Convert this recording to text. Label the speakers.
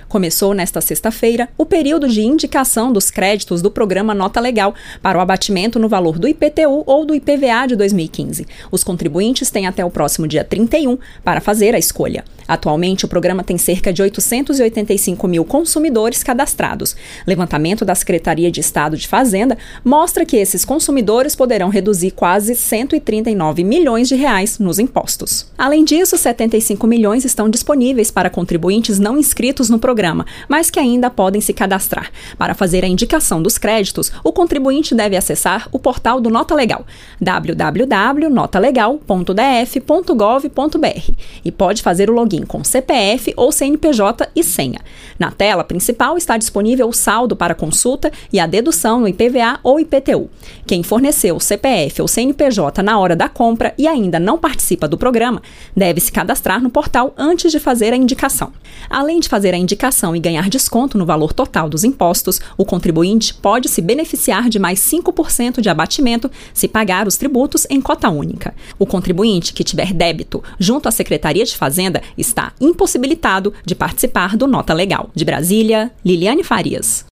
Speaker 1: Começou nesta sexta-feira o período de indicação dos créditos do programa Nota Legal para o abatimento no valor do IPTU ou do IPVA de 2015. Os contribuintes têm até o próximo dia 31 para fazer a escolha. Atualmente, o programa tem cerca de 885 mil consumidores cadastrados. Levantamento da Secretaria de Estado de Fazenda mostra que esses consumidores poderão reduzir quase 139 milhões de reais nos impostos. Além disso, 75 milhões estão disponíveis para contribuintes não inscritos no programa, mas que ainda podem se cadastrar. Para fazer a indicação dos créditos, o contribuinte deve acessar o portal do Nota Legal, www.notalegal.df.gov.br, e pode fazer o login com CPF ou CNPJ e senha. Na tela principal está disponível o saldo para consulta e a dedução no IPVA ou IPTU. Quem forneceu o CPF ou CNPJ na hora da compra e ainda não participa do programa, deve se cadastrar no portal antes de fazer a indicação. Além de fazer a indicação e ganhar desconto no valor total dos impostos, o contribuinte pode se beneficiar de mais 5% de abatimento se pagar os tributos em cota única. O contribuinte que tiver débito junto à Secretaria de Fazenda está impossibilitado de participar do Nota Legal. De Brasília, Liliane Farias.